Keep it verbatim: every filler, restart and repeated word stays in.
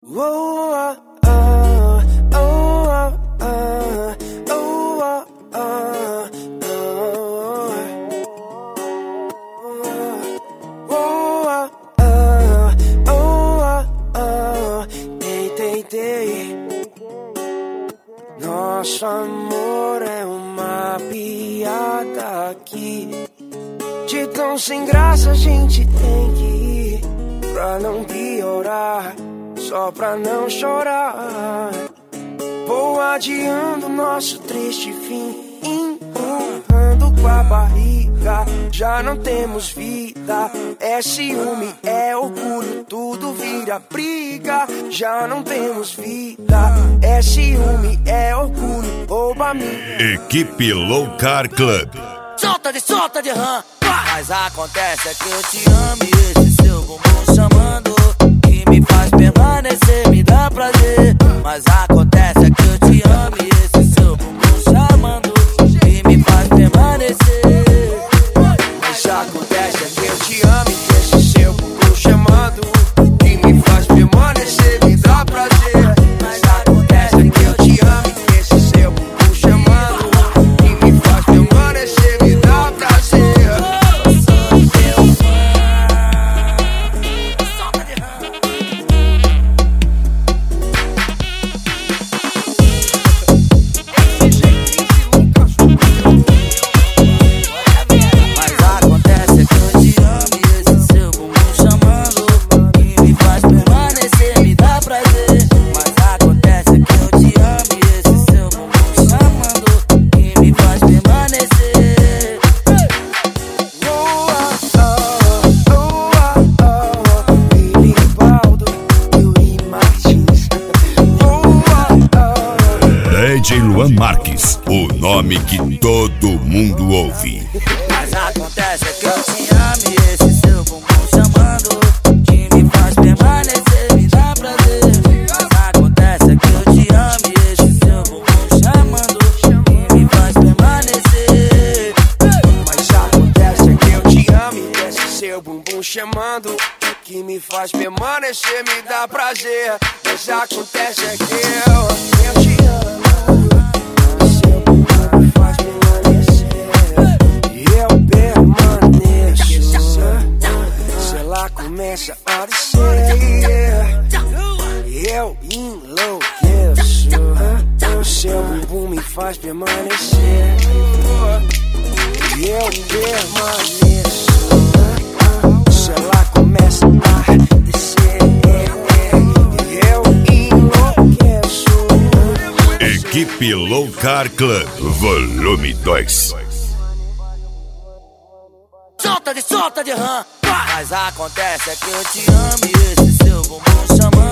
Whoa, uh, uh, oh, uh, uh, oh, uh, uh, oh, uh, uh, oh, uh, uh, dei, dei, dei. Nosso amor é uma piada aqui. De tão sem graça a gente tem que ir, pra não piorar, só pra não chorar. Vou adiando nosso triste fim, empurrando com a barriga. Já não temos vida, é ciúme, é orgulho, tudo vira briga. Já não temos vida, é ciúme, é orgulho, rouba-me. Equipe Low Car Club. Solta de, solta de rã. Mas acontece é que eu te amo e esse seu bumbum chamando, que me faz permanecer, me dá prazer. Mas acontece é que eu te amo e esse seu bumbum chamando, que me faz permanecer. Mas acontece é que eu te amo e esse seu bumbum chamando, que me faz permanecer, me dá prazer. Mas acontece é que eu te amo e esse seu bumbum chamando, que me faz permanecer, me dá prazer. D J Luan Marques, o nome que todo mundo ouve. Mas acontece é que eu te amo e esse seu bumbum chamando, que me faz permanecer, me dá prazer. Mas acontece é que eu te amo e esse seu bumbum chamando, que me faz permanecer. Mas acontece é que eu te amo e esse seu bumbum chamando, que me faz permanecer, me dá prazer. Mas acontece é que eu, eu te amo. Começa a descer, eu enlouqueço. O seu bumbum me faz permanecer, eu permaneço. Se ela começa a descer, eu enlouqueço. Equipe Low Car Club, volume dois. Solta de, solta de rã. Mas acontece é que eu te amo e esse seu bumbum chamando,